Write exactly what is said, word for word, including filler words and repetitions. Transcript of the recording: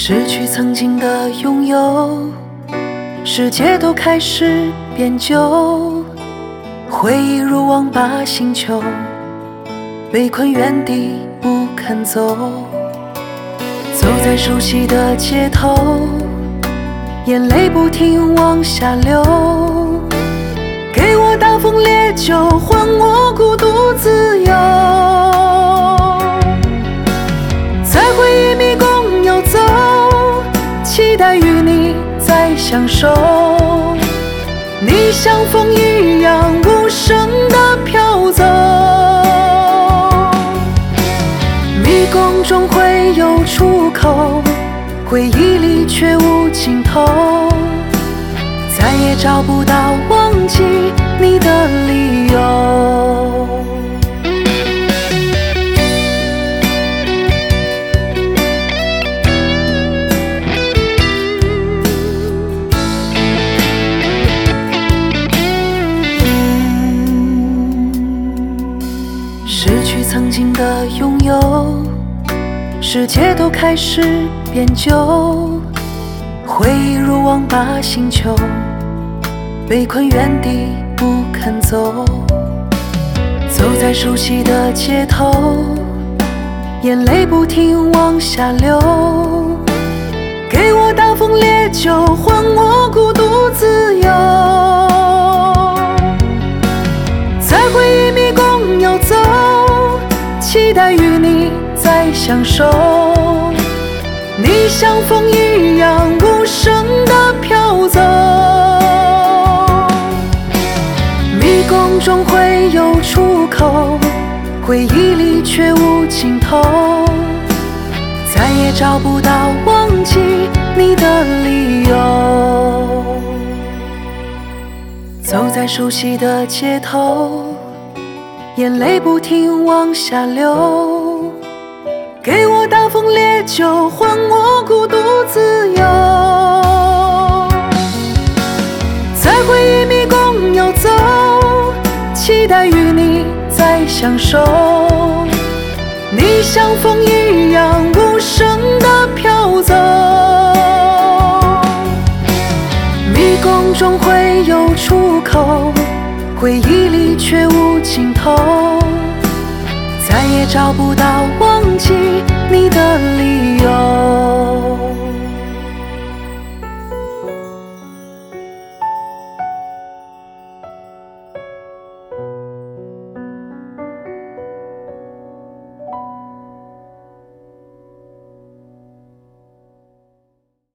失去曾经的拥有，世界都开始变旧，回忆如网把星球，被困原地不肯走。走在熟悉的街头，眼泪不停往下流，给我大风烈酒，换我孤独自由。在回忆迷宫游走，期待与你再相守。你像风一样无声地飘走，迷宫中会有出口，回忆里却无尽头，再也找不到忘记你的理由。失去曾经的拥有，世界都开始变旧，回忆如网把星球，被困原地不肯走。走在熟悉的街头，眼泪不停往下流，给我大风烈酒，换我孤独自由。在回忆迷宫游走，期待与你再相守。你像风一样无声地飘走，迷宫中会有出口，回忆里却无尽头，再也找不到忘记你的理由。走在熟悉的街头，眼泪不停往下流，给我大风烈酒，换我孤独自由。在回忆迷宫游走，期待与你再相守。你像风一样无声地飘走，迷宫中会有出口，回忆里却无尽头，再也找不到忘记你的理由。